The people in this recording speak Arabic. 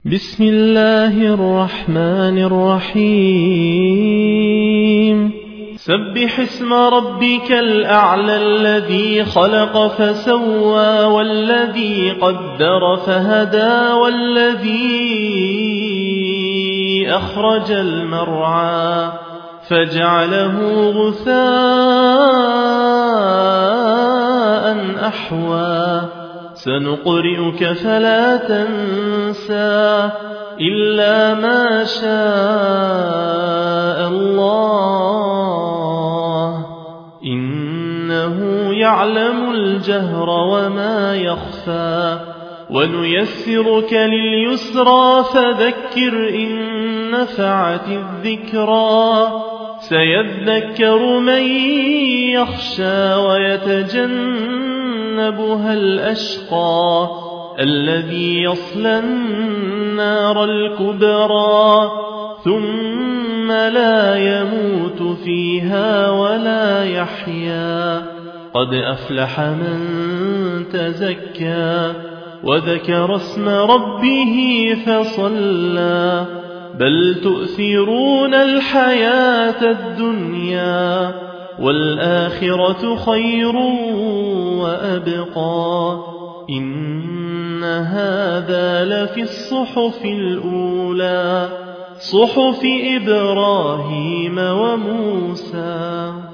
بسم الله الرحمن الرحيم سبح اسم ربك الأعلى الذي خلق فسوى والذي قدر فهدى والذي أخرج المرعى فجعله غثاء أحوى سنقرئك فلا تنسى إلا ما شاء الله إنه يعلم الجهر وما يخفى ونيسرك لليسرى فذكر إن نفعت الذكرى سيذكر من يخشى ويتجنبها الأشقى الذي يصلى النار الكبرى ثم لا يموت فيها ولا يحيا قد أفلح من تزكى وذكر اسم ربه فصلى بل تؤثرون الحياة الدنيا والآخرة خير وأبقى إن هذا لفي الصحف الأولى صحف إبراهيم وموسى.